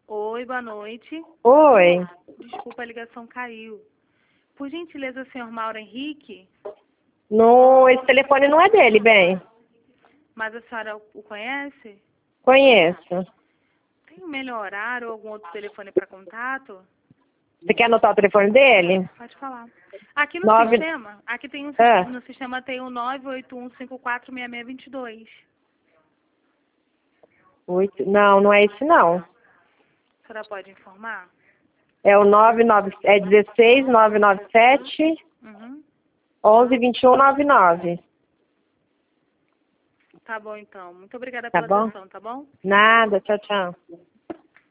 Oi, boa noite. Oi. Desculpa, a ligação caiu. Por gentileza, senhor Mauro Henrique, Esse telefone não é dele, bem. mas a senhora o conhece? Conheço. Tem um melhor horário ou algum outro telefone para contato? Você quer anotar o telefone dele? Pode falar. Aqui no Nove- sistema, no sistema tem o 981546622. Não, não é esse não. A senhora pode informar? É o 16 997 Uhum. 11 21 99. Tá bom, então. Muito obrigada Tá pela bom? atenção, tá bom? Nada, tchau, tchau.